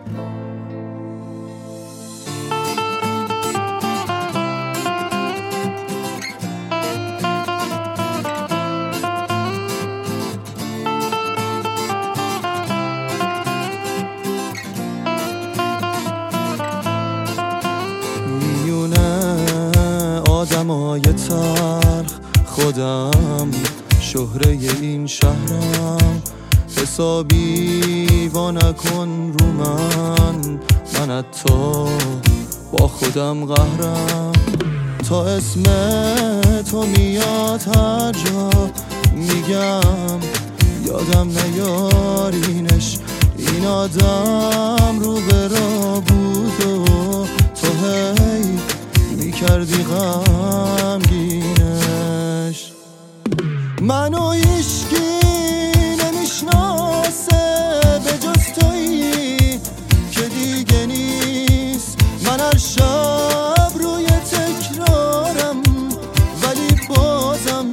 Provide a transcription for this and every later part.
آدمای تلخ خودم شهره این شهرم، حسابی وا نکن رو من حتی با خودم قهرم. تا اسم تو میاد هر جا میگم یادم نیارینش، این آدم رو به راه بود و تو هی میکردی غمگینش. منو هیچکی نمیشناسه به جز تویی که دیگه نیست. من هر شب روی تکرارم ولی بازم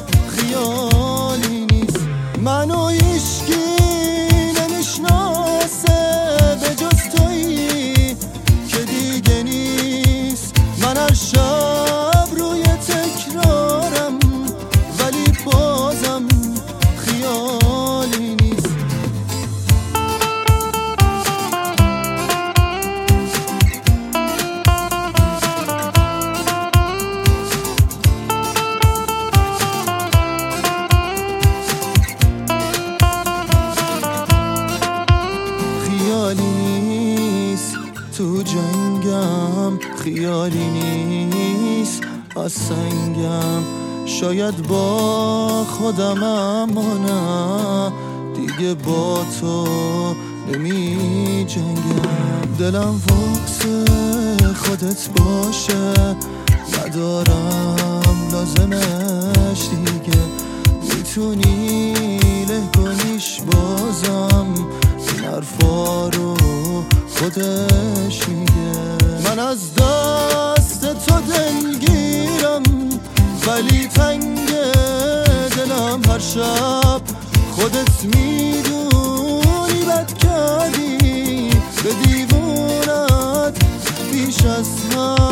خیالی نیست. منو هیچکی نمیشناسه به جز تویی که دیگه نیست. من هر شب روی تکرارم ولی بازم خیالی نیست. خیالی نیست تو جنگم، خیالی نیست از سنگم. شاید با خودم اما نه دیگه با تو نمی جنگم. دلم واسه خودت باشه ندارم لازمش دیگه. میتونی له کنیش بازم این حرفا رو خودش میگه. من از دست تو دلگیرم ولی تنگ دلم هر شب. خودت میدونی بد کردی به دیوونت بیش از من.